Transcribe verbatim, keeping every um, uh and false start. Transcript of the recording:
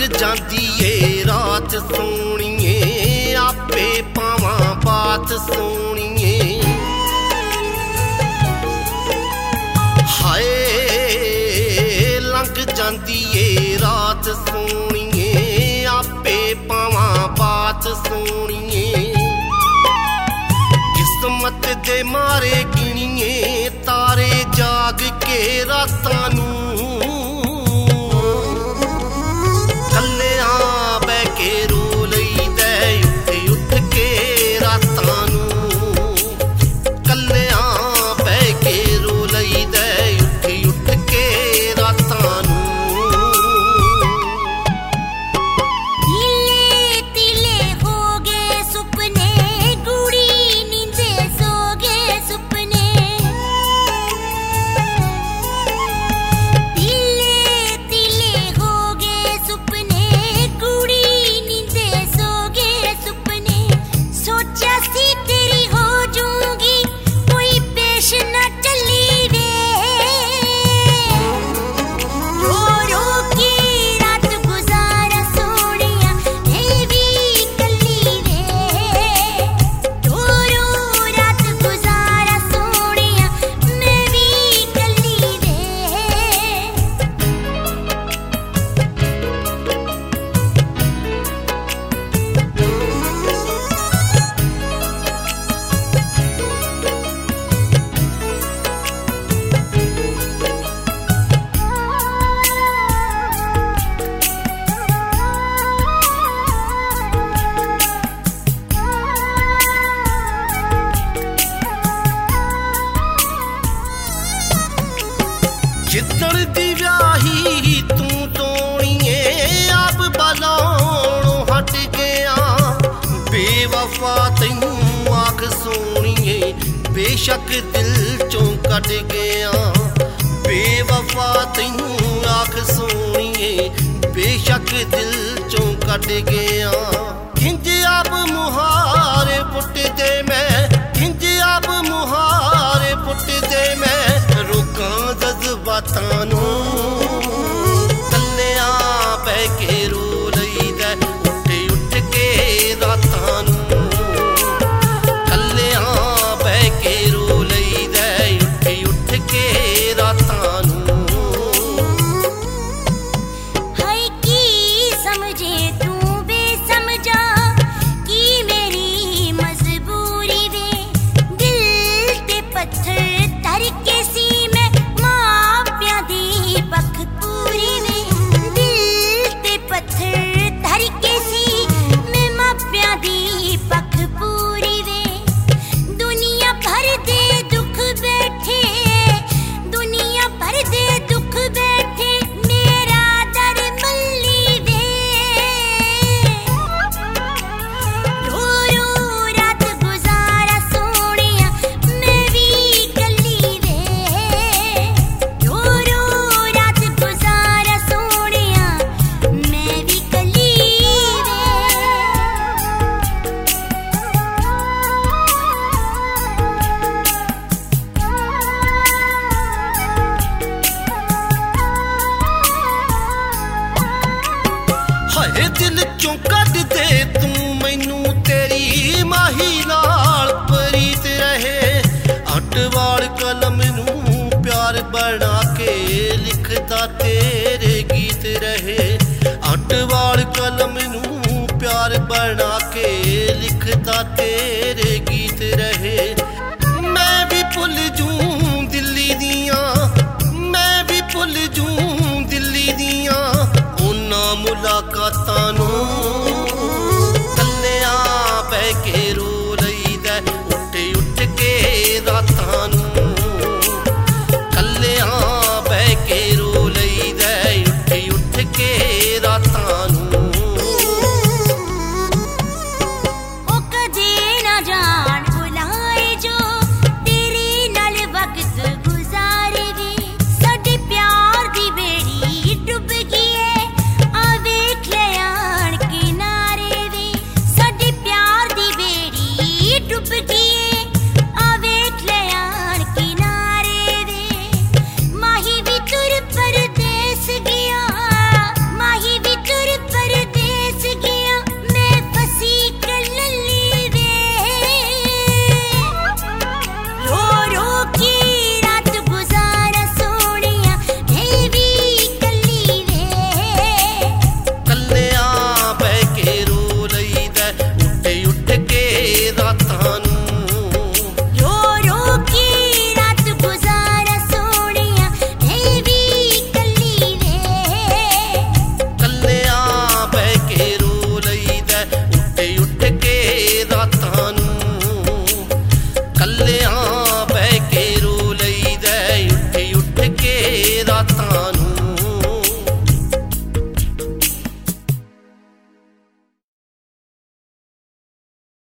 जांदी ए रात सोणीए आपे पावां बात सोणीए। हाय लंघ जांदी ए रात सोणीए आपे पावां बात सोणीए। किस्मत दे मारे गिणीए तारे जाग के रातां नूं जिद्दण दी व्याही तू सोणीए आप बलाणों हट गया। बेवफा तैनूं आख सोणीए बेशक दिल चों कट गया। बेवफा तैनूं आख सोणीए बेशक दिल चों कट गया। किंज आप मुहारे पुट दे मैं किंज आप मुहारे पुट दे मैं रोकां जज्बातां नूं। कल्लियां बह के रो लईदा उठ उठ के रातां नूं। कल्लियां बह के रो लईदा उठ उठ के रातां नूं। हाय की समझे तू बेसमझा की मेरी मजबूरी वे। दिल ते पत्थर धर के सी पख पूरी वे। दिल ते पत्थर धर के सी मैं मापिया दी पख पूरी वे। दुनिया भर दे दुख बैठे दुनिया भर दे दुख बैठे मेरा दर मल्ली वे। रो रो रात गुजारा सोनिया मैं भी गली वे। रो रो हाय दिल चों कढ दे तू मैनू तेरी माही नाल प्रीत रहे। अटवाल कलम नूं प्यार बना के लिखदा तेरे गीत रहे। अटवाल कलम नूं प्यार बना के लिखदा तेरे गीत रहे। मैं भी भुल जूं दिल्ली दियां मैं भी भुल जूं दिल्ली दियां उन्हां मुलाकातां नूं।